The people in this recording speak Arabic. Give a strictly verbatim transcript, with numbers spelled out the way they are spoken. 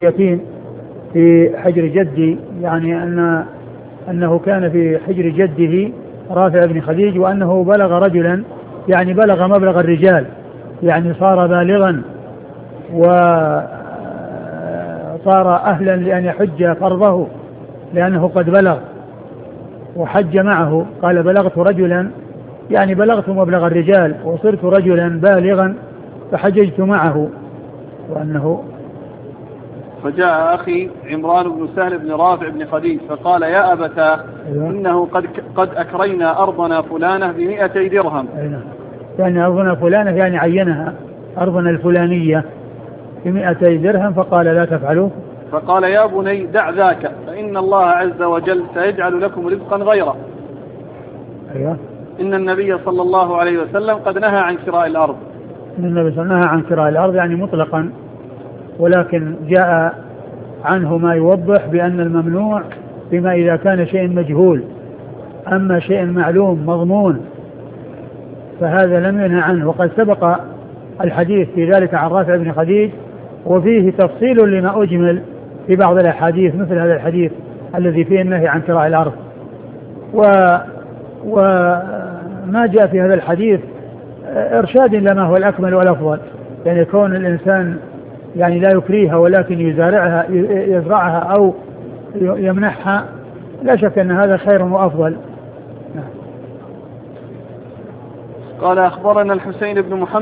يتيم في حجر جدي، يعني أن أنه كان في حجر جده رافع بن خديج، وأنه بلغ رجلا، يعني بلغ مبلغ الرجال، يعني صار بالغا وصار أهلا لأن يحج فرضه لأنه قد بلغ وحج معه. قال بلغت رجلا، يعني بلغت مبلغ الرجال وصرت رجلا بالغا فحججت معه. وأنه فجاء أخي عمران بن سهل بن رافع بن خديج فقال يا أبتاه إنه قد, قد أكرينا أرضنا فلانة بمئتي درهم. يعني أرضنا فلانة يعني عينها أرضنا الفلانية بمئتي درهم، فقال لا تفعلوا. فقال يا بني دع ذاك فإن الله عز وجل سيجعل لكم رزقا غيره. أيوة. إن النبي صلى الله عليه وسلم قد نهى عن شراء الأرض. إن النبي صلى الله عليه وسلم نهى عن شراء الأرض يعني مطلقا، ولكن جاء عنه ما يوضح بأن الممنوع بما إذا كان شيء مجهول، أما شيء معلوم مضمون فهذا لم ينهى عنه. وقد سبق الحديث في ذلك عن رافع بن خديج، وفيه تفصيل لما أجمل في بعض الأحاديث مثل هذا الحديث الذي فيه النهي عن شراء الأرض. و وما جاء في هذا الحديث إرشاد لما هو الأكمل والأفضل، يعني كون الإنسان يعني لا يكريها ولكن يزارعها يزرعها أو يمنحها، لا شك أن هذا خير وأفضل. قال أخبرنا الحسين بن محمد